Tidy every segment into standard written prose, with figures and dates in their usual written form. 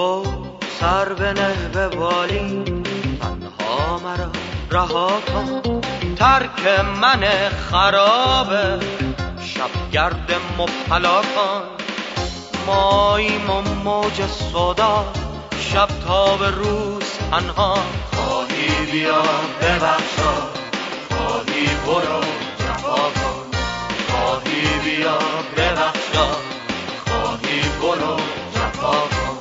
رو سر بنه به بالین، تنها مرا رها کن. ترک من خرابه، شبگرد مبتلا کن. ماییم و موج صدا، شب تا به روز تنها. خواهی بیا ببخشا، خواهی برو جفا کن. خواهی بیا ببخشا، خواهی برو جفا کن.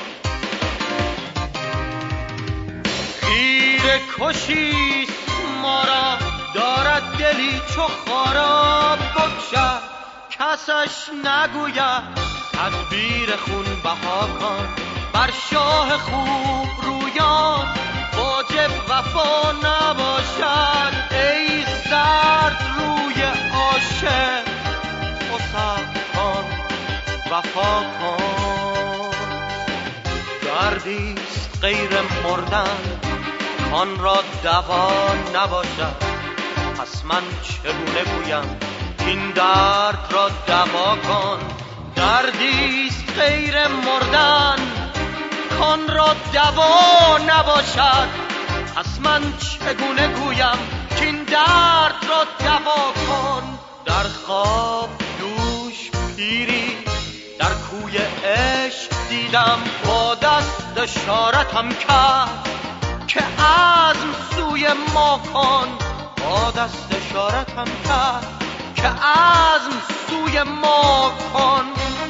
خیره کشیست ما را، دارد دلی چو خارا بگشد. کسش نگوید تدبیر خون بها کن. بر شاه خوب رویان واجب وفا نباشد. ای زرد روی عاشق مسخ کن، وفا کن. دردیست غیر مردن، آن را دوا نباشد. پس من چگونه گویم این درد را دوا کن. دردیست غیر مردن، کان را دوا نباشد. پس من چگونه گویم که این درد را دوا کن. در خواب دوش پیری در کوی عشق دیدم، با دست اشارتم کرد که عزم سوی ما کن. با دست اشارتم کرد که عزم سوی ما کن.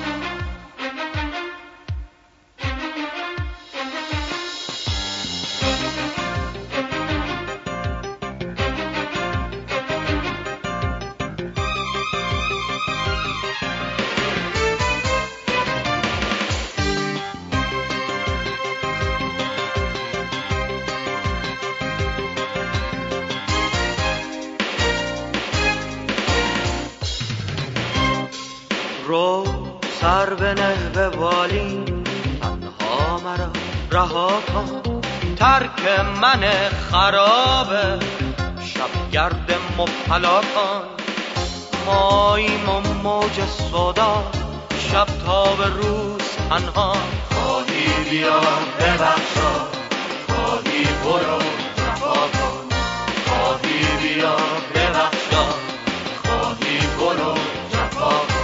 رو سر بنه به بالین، تنها مرا رها کن. ترک من خرابه، شبگرد مبتلا کن. ماییم و موج صدا، شب تا به روز تنها. خواهی بیا ببخشا، خواهی برو جفا کن. خواهی بیا ببخشا، خواهی برو جفا کن.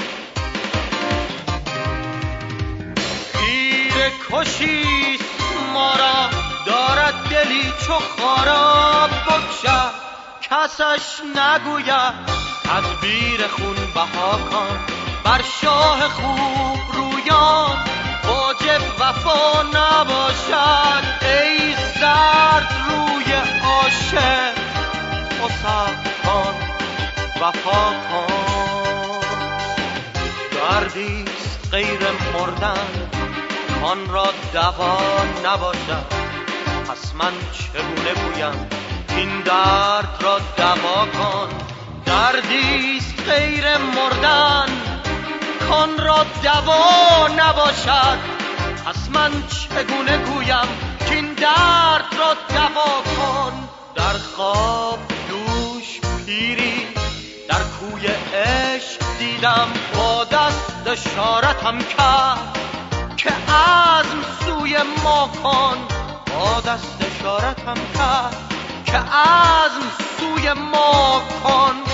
کشیست ما را، دارد دلی چو خارا بگشد. کسش نگوید تدبیر خون بها کن. بر شاه خوب رویان واجب وفا نباشد. ای زرد روی عاشق مسخ کن، وفا کن. دردیست غیر مردن، آن را دوا نباشد. پس من چگونه گویم این درد را دوا کن. دردیست غیر مردن، کان را دوا نباشد. پس من چگونه گویم که این درد را دوا کن. در خواب دوش پیری در کوی عشق دیدم، با دست اشارتم کرد که عزم سوی ما کن. با دست اشارتم کرد که عزم سوی ما کن.